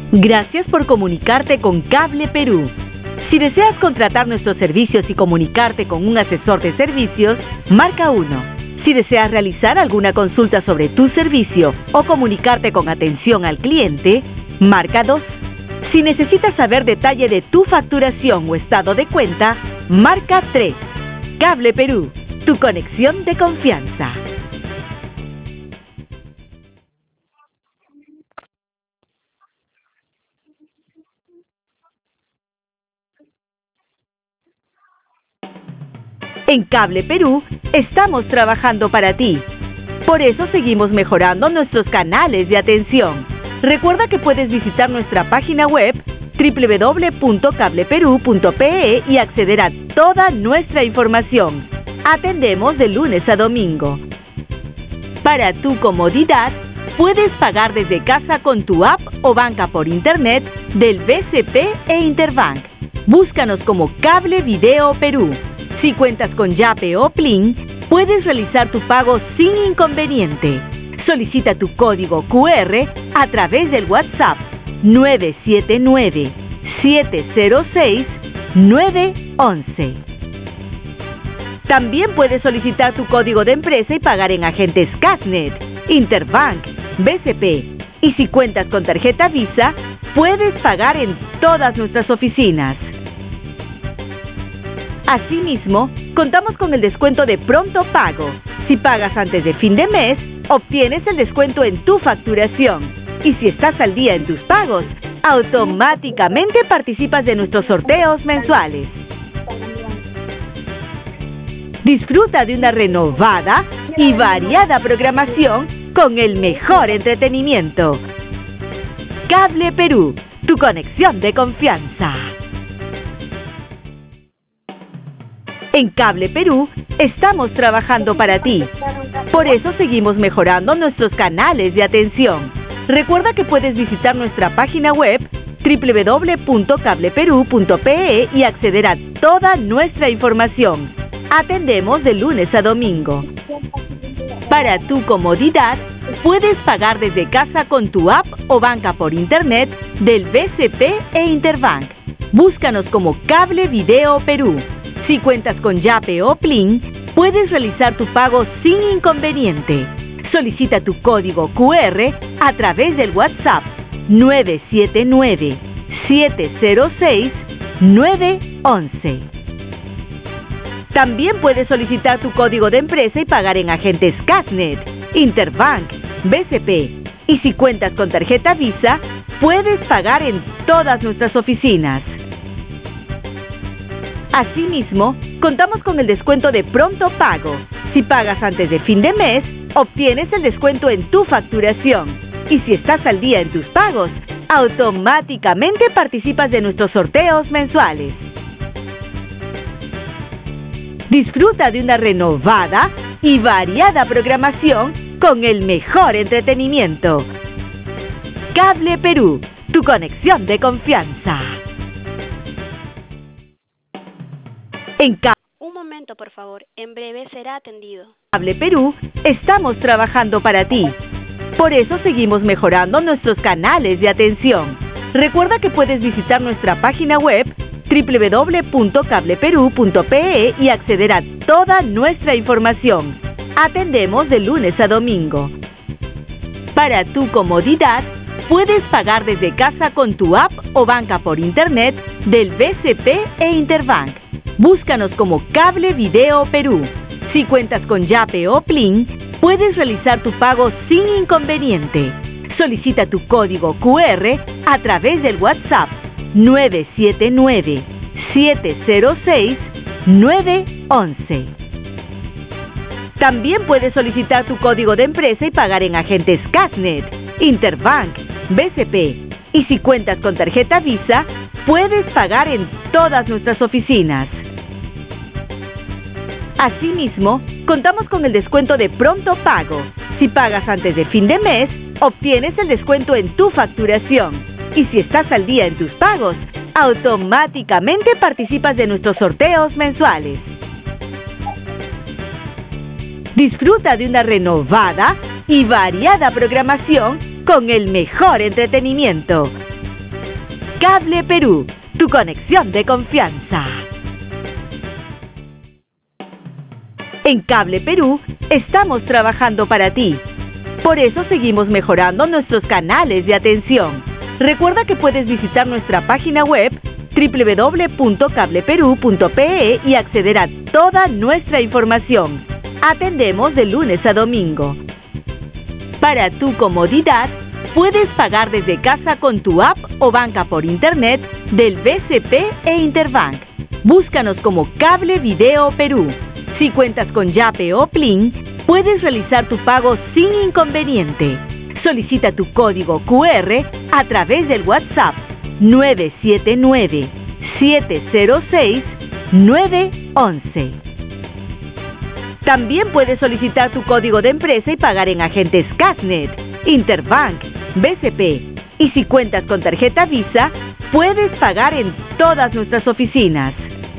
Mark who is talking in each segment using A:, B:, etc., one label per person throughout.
A: Gracias por comunicarte con Cable Perú. Si deseas contratar nuestros servicios y comunicarte con un asesor de servicios, marca 1. Si deseas realizar alguna consulta sobre tu servicio o comunicarte con atención al cliente, marca 2. Si necesitas saber detalle de tu facturación o estado de cuenta, marca 3. Cable Perú, tu conexión de confianza. En Cable Perú, estamos trabajando para ti. Por eso seguimos mejorando nuestros canales de atención. Recuerda que puedes visitar nuestra página web www.cableperu.pe y acceder a toda nuestra información. Atendemos de lunes a domingo. Para tu comodidad, puedes pagar desde casa con tu app o banca por internet del BCP e Interbank. Búscanos como Cable Video Perú. Si cuentas con Yape o Plin, puedes realizar tu pago sin inconveniente. Solicita tu código QR a través del WhatsApp 979-706-911. También puedes solicitar tu código de empresa y pagar en agentes Casnet, Interbank, BCP. Y si cuentas con tarjeta Visa, puedes pagar en todas nuestras oficinas. Asimismo, contamos con el descuento de pronto pago. Si pagas antes de fin de mes, obtienes el descuento en tu facturación. Y si estás al día en tus pagos, automáticamente participas de nuestros sorteos mensuales. Disfruta de una renovada y variada programación con el mejor entretenimiento. Cable Perú, tu conexión de confianza. En Cable Perú, estamos trabajando para ti. Por eso seguimos mejorando nuestros canales de atención. Recuerda que puedes visitar nuestra página web www.cableperu.pe y acceder a toda nuestra información. Atendemos de lunes a domingo. Para tu comodidad, puedes pagar desde casa con tu app o banca por internet del BCP e Interbank. Búscanos como Cable Video Perú. Si cuentas con Yape o Plin, puedes realizar tu pago sin inconveniente. Solicita tu código QR a través del WhatsApp 979-706-911. También puedes solicitar tu código de empresa y pagar en agentes Casnet, Interbank, BCP. Y si cuentas con tarjeta Visa, puedes pagar en todas nuestras oficinas. Asimismo, contamos con el descuento de pronto pago. Si pagas antes de fin de mes, obtienes el descuento en tu facturación. Y si estás al día en tus pagos, automáticamente participas de nuestros sorteos mensuales. Disfruta de una renovada y variada programación con el mejor entretenimiento. Cable Perú, tu conexión de confianza.
B: Un momento, por favor. En breve será atendido.
A: Cable Perú, estamos trabajando para ti. Por eso seguimos mejorando nuestros canales de atención. Recuerda que puedes visitar nuestra página web www.cableperu.pe y acceder a toda nuestra información. Atendemos de lunes a domingo. Para tu comodidad, puedes pagar desde casa con tu app o banca por internet del BCP e Interbank. Búscanos como Cable Video Perú. Si cuentas con Yape o Plin, puedes realizar tu pago sin inconveniente. Solicita tu código QR a través del WhatsApp 979-706-911. También puedes solicitar tu código de empresa y pagar en agentes Casnet, Interbank, BCP. Y si cuentas con tarjeta Visa, puedes pagar en todas nuestras oficinas. Asimismo, contamos con el descuento de pronto pago. Si pagas antes de fin de mes, obtienes el descuento en tu facturación. Y si estás al día en tus pagos, automáticamente participas de nuestros sorteos mensuales. Disfruta de una renovada y variada programación con el mejor entretenimiento. Cable Perú, tu conexión de confianza. En Cable Perú estamos trabajando para ti. Por eso seguimos mejorando nuestros canales de atención. Recuerda que puedes visitar nuestra página web www.cableperú.pe y acceder a toda nuestra información. Atendemos de lunes a domingo. Para tu comodidad, puedes pagar desde casa con tu app o banca por internet del BCP e Interbank. Búscanos como Cable Video Perú. Si cuentas con Yape o Plin, puedes realizar tu pago sin inconveniente. Solicita tu código QR a través del WhatsApp 979-706-911. También puedes solicitar tu código de empresa y pagar en agentes Casnet, Interbank, BCP. Y si cuentas con tarjeta Visa, puedes pagar en todas nuestras oficinas.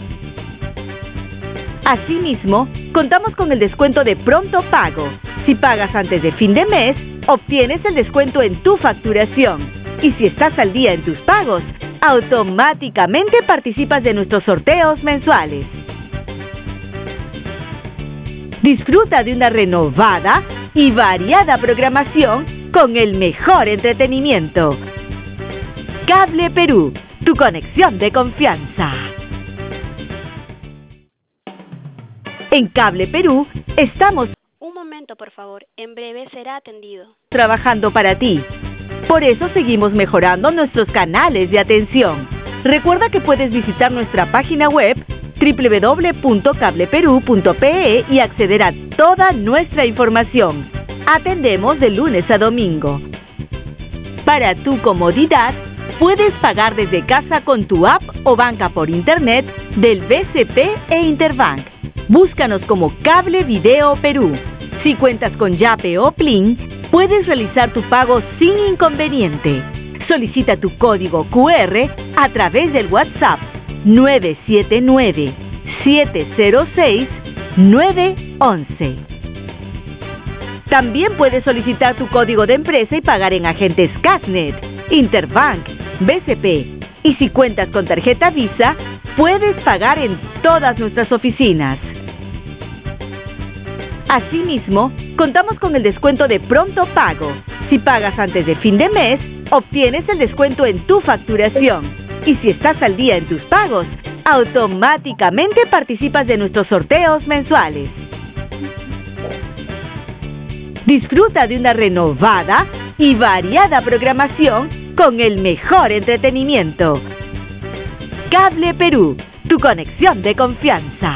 A: Asimismo, contamos con el descuento de pronto pago. Si pagas antes de fin de mes, obtienes el descuento en tu facturación. Y si estás al día en tus pagos, automáticamente participas de nuestros sorteos mensuales. Disfruta de una renovada y variada programación con el mejor entretenimiento. Cable Perú, tu conexión de confianza. En Cable Perú estamos
B: Un momento, por favor. En breve será atendido.
A: trabajando para ti. Por eso seguimos mejorando nuestros canales de atención. Recuerda que puedes visitar nuestra página web www.cableperú.pe y acceder a toda nuestra información. Atendemos de lunes a domingo. Para tu comodidad, puedes pagar desde casa con tu app o banca por internet del BCP e Interbank. Búscanos como Cable Video Perú. Si cuentas con Yape o Plin, puedes realizar tu pago sin inconveniente. Solicita tu código QR a través del WhatsApp 979-706-911. También puedes solicitar tu código de empresa y pagar en agentes Casnet, Interbank, BCP. Y si cuentas con tarjeta Visa, puedes pagar en todas nuestras oficinas. Asimismo, contamos con el descuento de pronto pago. Si pagas antes de fin de mes, obtienes el descuento en tu facturación. Y si estás al día en tus pagos, automáticamente participas de nuestros sorteos mensuales. Disfruta de una renovada y variada programación con el mejor entretenimiento. Cable Perú, tu conexión de confianza.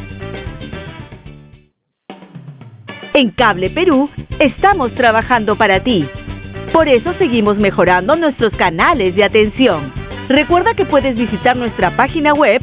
A: En Cable Perú estamos trabajando para ti. Por eso seguimos mejorando nuestros canales de atención. Recuerda que puedes visitar nuestra página web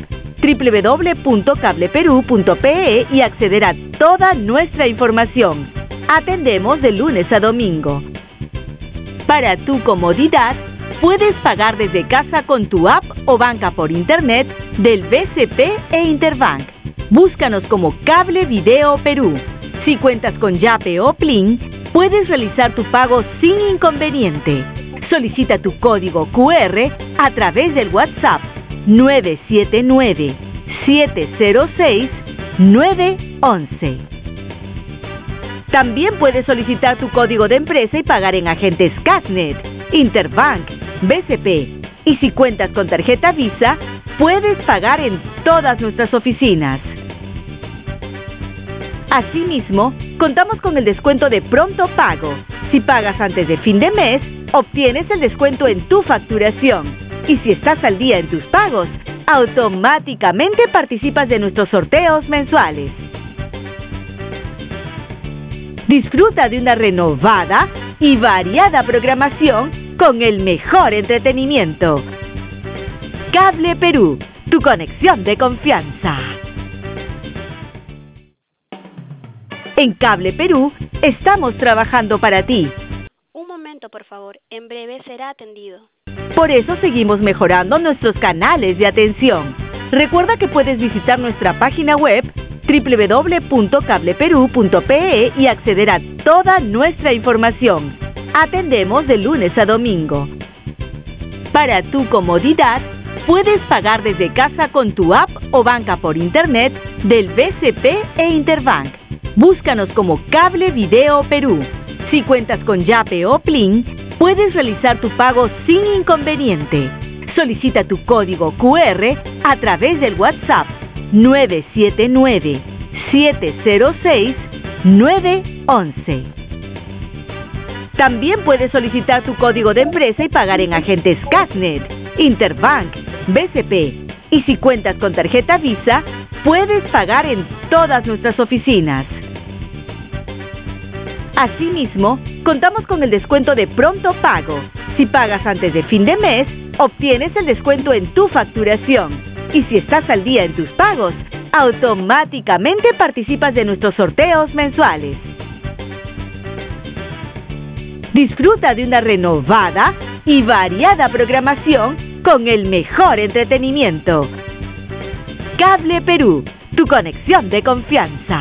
A: www.cableperú.pe y acceder a toda nuestra información. Atendemos de lunes a domingo. Para tu comodidad, puedes pagar desde casa con tu app o banca por internet del BCP e Interbank. Búscanos como Cable Video Perú. Si cuentas con Yape o Plin, puedes realizar tu pago sin inconveniente. Solicita tu código QR a través del WhatsApp 979-706-911. También puedes solicitar tu código de empresa y pagar en agentes Casnet, Interbank, BCP. Y si cuentas con tarjeta Visa, puedes pagar en todas nuestras oficinas. Asimismo, contamos con el descuento de pronto pago. Si pagas antes de fin de mes, obtienes el descuento en tu facturación. Y si estás al día en tus pagos, automáticamente participas de nuestros sorteos mensuales. Disfruta de una renovada y variada programación con el mejor entretenimiento. Cable Perú, tu conexión de confianza. En Cable Perú estamos trabajando para ti.
B: Un momento, por favor. En breve será atendido.
A: Por eso seguimos mejorando nuestros canales de atención. Recuerda que puedes visitar nuestra página web www.cableperú.pe y acceder a toda nuestra información. Atendemos de lunes a domingo. Para tu comodidad, puedes pagar desde casa con tu app o banca por internet del BCP e Interbank. Búscanos como Cable Video Perú. Si cuentas con Yape o Plin, puedes realizar tu pago sin inconveniente. Solicita tu código QR a través del WhatsApp 979-706-911. También puedes solicitar tu código de empresa y pagar en agentes Casnet, Interbank, BCP. Y si cuentas con tarjeta Visa, puedes pagar en todas nuestras oficinas. Asimismo, contamos con el descuento de pronto pago. Si pagas antes de fin de mes, obtienes el descuento en tu facturación. Y si estás al día en tus pagos, automáticamente participas de nuestros sorteos mensuales. Disfruta de una renovada y variada programación con el mejor entretenimiento. Cable Perú, tu conexión de confianza.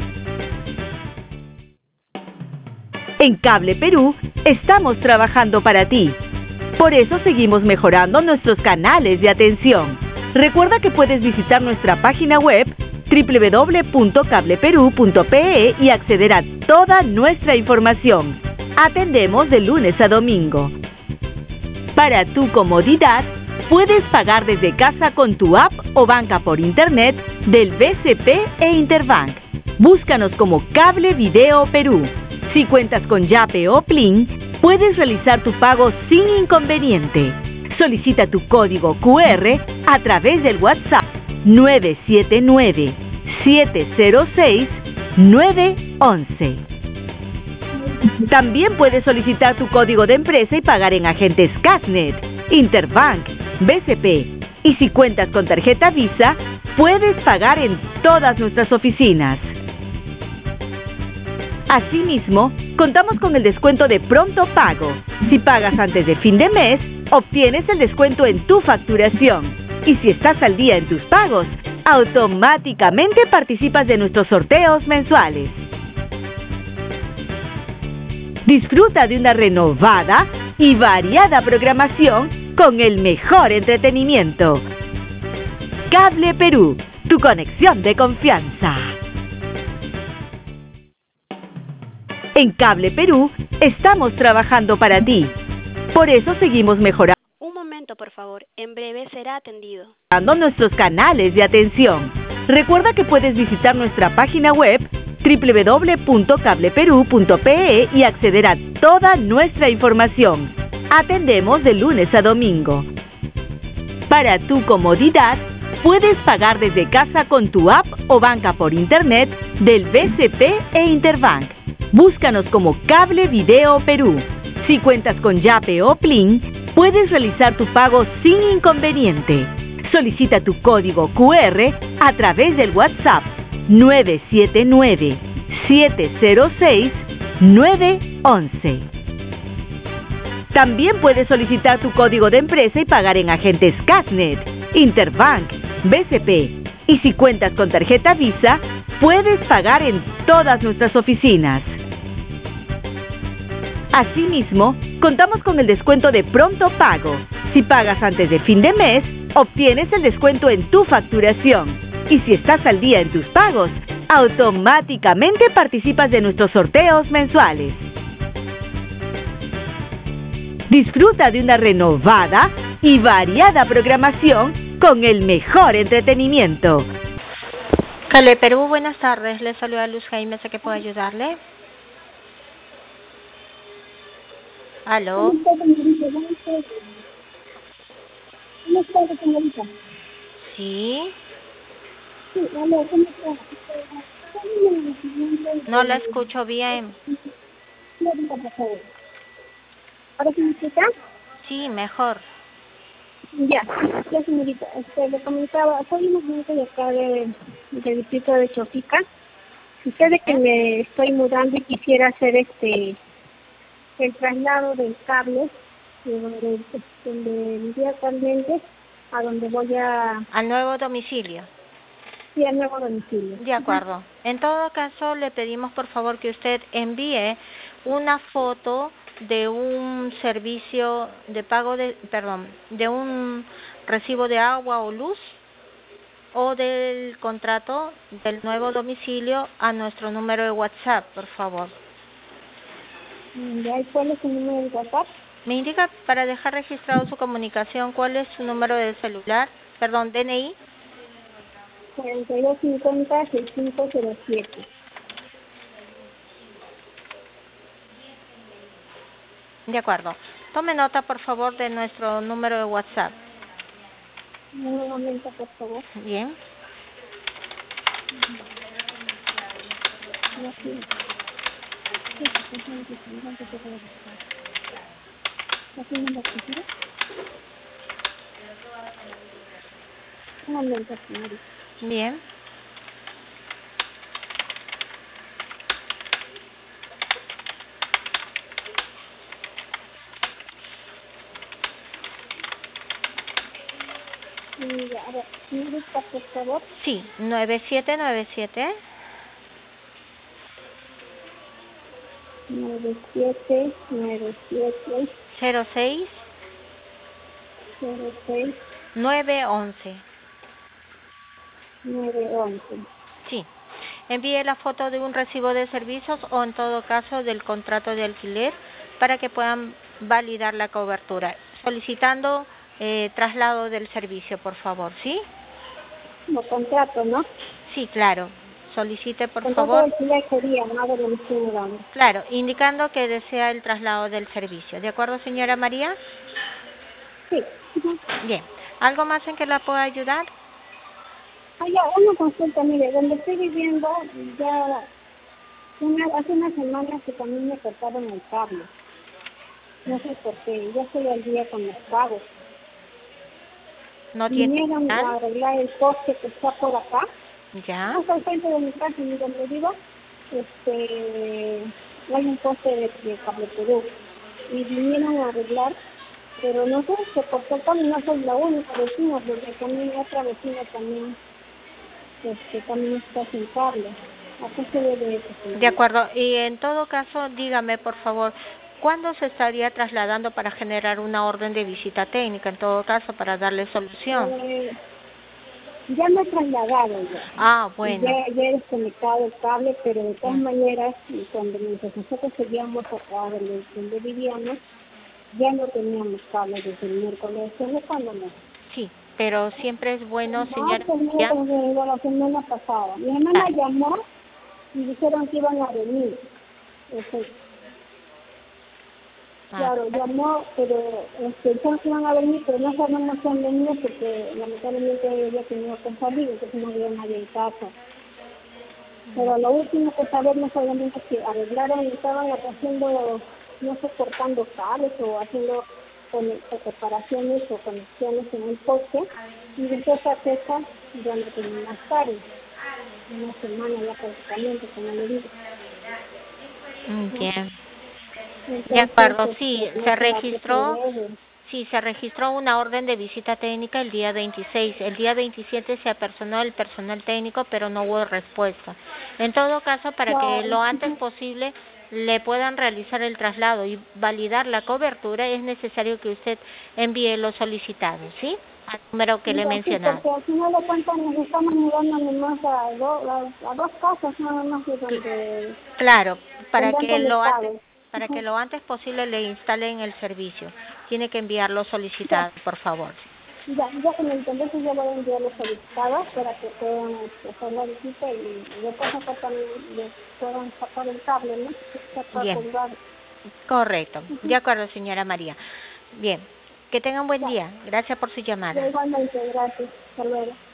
A: En Cable Perú estamos trabajando para ti. Por eso seguimos mejorando nuestros canales de atención. Recuerda que puedes visitar nuestra página web www.cableperú.pe y acceder a toda nuestra información. Atendemos de lunes a domingo. Para tu comodidad, puedes pagar desde casa con tu app o banca por internet del BCP e Interbank. Búscanos como Cable Video Perú. Si cuentas con Yape o Plin, puedes realizar tu pago sin inconveniente. Solicita tu código QR a través del WhatsApp 979-706-911. También puedes solicitar tu código de empresa y pagar en agentes Casnet, Interbank, BCP. Y si cuentas con tarjeta Visa, puedes pagar en todas nuestras oficinas. Asimismo, contamos con el descuento de pronto pago. Si pagas antes de fin de mes, obtienes el descuento en tu facturación. Y si estás al día en tus pagos, automáticamente participas de nuestros sorteos mensuales. Disfruta de una renovada y variada programación con el mejor entretenimiento. Cable Perú, tu conexión de confianza. En Cable Perú estamos trabajando para ti. Por eso seguimos mejorando.
B: Un momento, por favor. En breve será atendido.
A: Nuestros canales de atención. Recuerda que puedes visitar nuestra página web www.cableperú.pe y acceder a toda nuestra información. Atendemos de lunes a domingo. Para tu comodidad, puedes pagar desde casa con tu app o banca por internet del BCP e Interbank. Búscanos como Cable Video Perú. Si cuentas con Yape o Plin, puedes realizar tu pago sin inconveniente. Solicita tu código QR a través del WhatsApp 979-706-911. También puedes solicitar tu código de empresa y pagar en agentes Casnet, Interbank, BCP. Y si cuentas con tarjeta Visa, puedes pagar en todas nuestras oficinas. Asimismo, contamos con el descuento de pronto pago. Si pagas antes de fin de mes, obtienes el descuento en tu facturación. Y si estás al día en tus pagos, automáticamente participas de nuestros sorteos mensuales. Disfruta de una renovada y variada programación con el mejor entretenimiento.
C: Cable Perú, buenas tardes. Le saluda Luz Jaime, ¿sé que puedo ayudarle? ¿Aló? ¿Sí? No la escucho bien.
D: ¿Ahora sí me escucha?
C: Sí, mejor.
D: Ya señorita, le comentaba, soy una gente de acá del distrito de Chopica. Sucede que me estoy mudando y quisiera hacer el traslado del cable de donde vivía actualmente a donde voy
C: al nuevo domicilio.
D: Sí, al nuevo domicilio.
C: De acuerdo. En todo caso, le pedimos por favor que usted envíe una foto de un servicio de pago de un recibo de agua o luz o del contrato del nuevo domicilio a nuestro número de WhatsApp, por favor.
D: ¿Ya? ¿Cuál es su número de WhatsApp?
C: Me indica para dejar registrado su comunicación cuál es su número de celular, DNI.
D: 4250-6507.
C: De acuerdo. Tome nota, por favor, de nuestro número de WhatsApp.
D: Un momento, por favor.
C: Bien.
D: Un momento, señorita.
C: Bien.
D: A ver, señorita, por favor.
C: Sí, 9797
D: 9797
C: 06
D: 06
C: 911.
D: 911.
C: Sí. Envíe la foto de un recibo de servicios o en todo caso del contrato de alquiler para que puedan validar la cobertura, solicitando traslado del servicio, por favor, ¿sí?
D: Como contrato, ¿no?
C: Sí, claro. Solicite, por
D: Contrato
C: favor.
D: de alquiler sería, ¿no? De lo que estoy dando.
C: Claro, indicando que desea el traslado del servicio. ¿De acuerdo, señora María?
D: Sí.
C: Bien. ¿Algo más en que la pueda ayudar?
D: Ya, una consulta, mire, donde estoy viviendo, ya hace unas semanas que también me cortaron el cable. No sé por qué, ya estoy al día con los pagos.
C: ¿No tiene
D: Vinieron a
C: señal?
D: arreglar el poste que está por acá,
C: Ya.
D: hasta el frente de mi casa, y donde vivo, hay un poste de Cable Perú, y vinieron a arreglar, pero no sé, se cortó el cable, no soy la única vecina, porque también otra vecina también está sin cable. ¿A qué se debe eso, señora?
C: De acuerdo. Y en todo caso, dígame, por favor, ¿cuándo se estaría trasladando para generar una orden de visita técnica, en todo caso, para darle solución?
D: Ya me he trasladado ya.
C: Ah, bueno.
D: Ya he desconectado el cable, pero de todas maneras, cuando nosotros seguíamos acá donde vivíamos, ya no teníamos cable desde el miércoles. ¿Desde cuándo no?
C: Sí, pero siempre es bueno, señora.
D: No, la semana pasada. Mi hermana llamó y dijeron que iban a venir. Claro, llamó, pero dijeron que iban a venir, pero no sabemos si han venido porque lamentablemente ella tenía que salir, entonces no había nadie en casa. Pero lo último que sabemos obviamente es que arreglaron y estaban haciendo, no sé, cortando cables o haciendo reparaciones o conexiones en el poste, y desde esa fecha ya no tenía más cable. Una semana ya prácticamente, como le digo.
C: Bien.
D: Entonces,
C: De acuerdo, sí,
D: no
C: se
D: sé a qué
C: registró.
D: se debe.
C: Sí, se registró una orden de visita técnica el día 26. El día 27 se apersonó el personal técnico, pero no hubo respuesta. En todo caso, para que lo antes posible le puedan realizar el traslado y validar la cobertura, es necesario que usted envíe los solicitados, ¿sí? Al número que le he mencionado.
D: Porque al final de cuentas nos estamos mudando nomás a dos casas nada más de donde...
C: Claro, para que
D: conectados.
C: lo antes posible le instalen el servicio. Tiene que enviar los solicitados, por favor.
D: Ya con el entonces ya voy a enviar los solicitados para que puedan hacer la visita y después acá también puedan sacar el cable, ¿no?
C: Bien. Correcto. De acuerdo, señora María. Bien. Que tenga un buen día. Gracias por su llamada.
D: Igualmente, gracias. Hasta luego.